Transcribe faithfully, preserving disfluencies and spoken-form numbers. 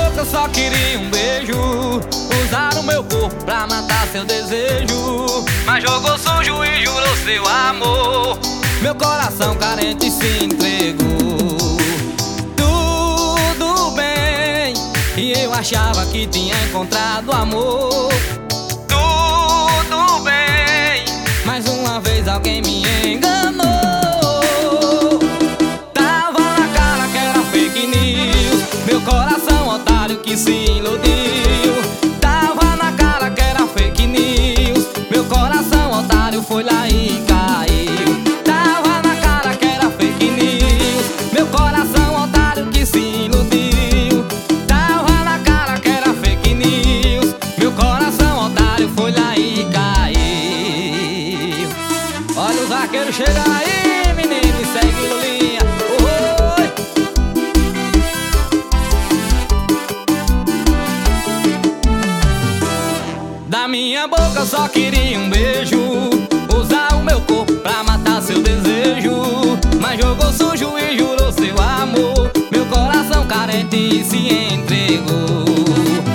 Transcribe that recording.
boca só queria um beijo, usar o meu corpo pra matar seu desejo. Mas jogou sujo e jurou seu amor, meu coração carente se entregou. Tudo bem, e eu achava que tinha encontrado amor. Tudo bem, mais uma vez alguém me enganou. Tava na cara que era fake news, meu coração otário que se iludiu. Tava na cara que era fake news, meu coração otário foi lá e caiu. Tava na cara que era fake news, meu coração otário que se iludiu. Tava na cara que era fake news, meu coração otário foi lá e caiu. Olha o vaqueiro chega aí, menino, e segue Lulinha. Oi! Da minha boca só queria um beijo, usar o meu corpo pra matar seu desejo. Mas jogou sujo e jurou seu amor, meu coração carente se entregou.